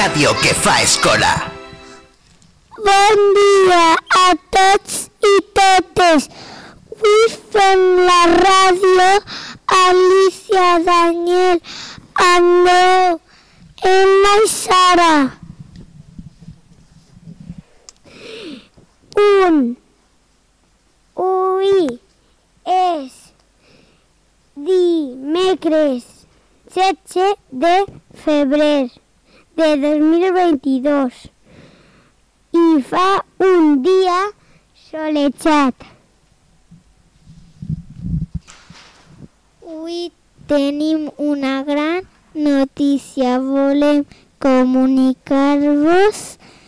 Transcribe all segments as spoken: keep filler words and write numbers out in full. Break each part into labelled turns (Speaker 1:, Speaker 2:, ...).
Speaker 1: ràdio que fa escola.
Speaker 2: Bon dia a tots i totes. Avui fem la ràdio Alicia, Daniel, Andreu, Emma i Sara. Un. Avui és dimecres setze de febrer de dos mil vint-i-dos i fa un dia solejat. Avui tenim una gran notícia. Volem comunicar-vos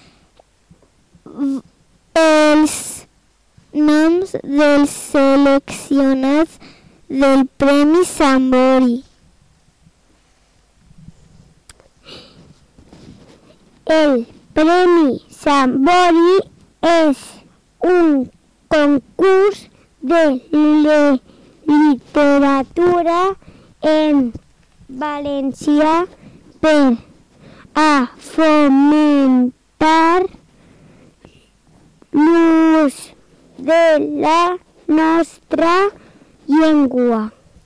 Speaker 2: els noms dels seleccionats del Premi Sambori. El Premi Sambori és un concurs de literatura en valencià per a fomentar l'ús de la nostra llengua.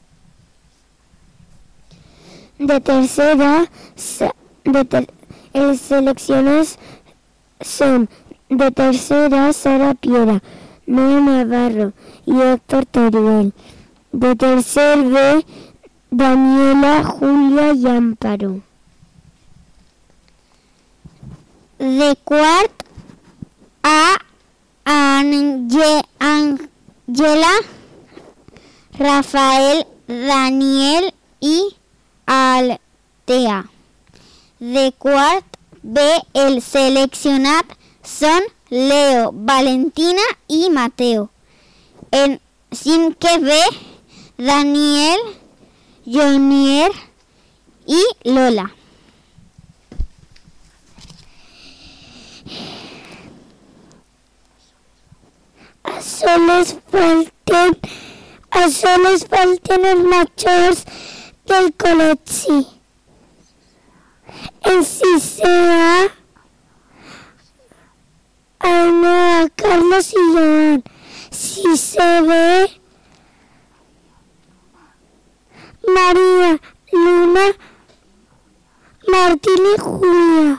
Speaker 2: De tercera, de ter, els seleccionats són de tercera Sara Piera, Noa Navarro i Héctor Teruel. De tercer B, Daniela, Julia i Amparo. De quart A, Àngela, Rafael, Daniel i Altea. De quart B, el seleccionat són Leo, Valentina i Mateo. En cinquè B, Daniel, Jonier i Lola. A soles falten, a soles falten els majors del col·legi. En sisè A, Ainhoa, Carlos i Joan. Sisè B, Maria, Luna, Martín i Julia.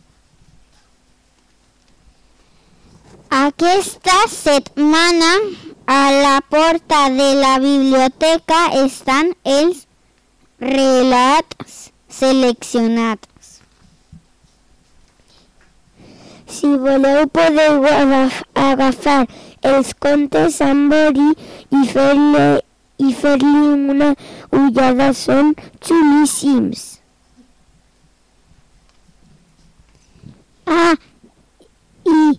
Speaker 2: Aquesta setmana a la porta de la biblioteca estan els relats seleccionats. Si voleu podeu agafar els contes Sambori i fer-li i fer-li una ullada, són xulíssims. Ah, i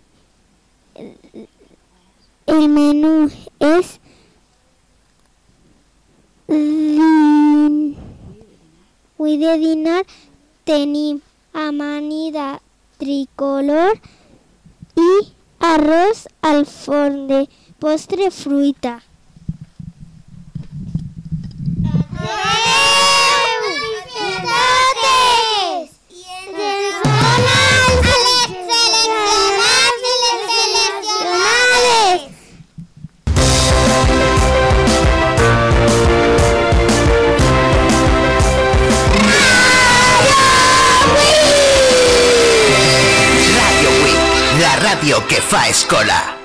Speaker 2: el menú és avui de dinar tenim amanida tricolor i arròs al forn. De postre, fruita.
Speaker 1: Ràdio que fa escola.